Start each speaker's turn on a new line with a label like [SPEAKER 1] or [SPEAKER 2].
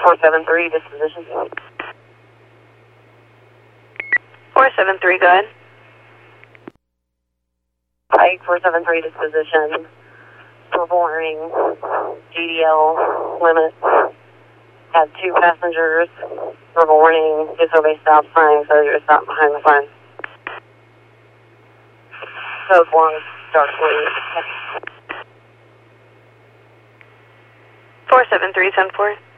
[SPEAKER 1] 473, disposition.
[SPEAKER 2] 473, go ahead.
[SPEAKER 1] Pike 473, disposition. Performing GDL limit. Had 2 passengers. Verbal warning, disobey stop sign, so you're stopped behind the sign. Code 1, dark blue.
[SPEAKER 2] 473, 10-4.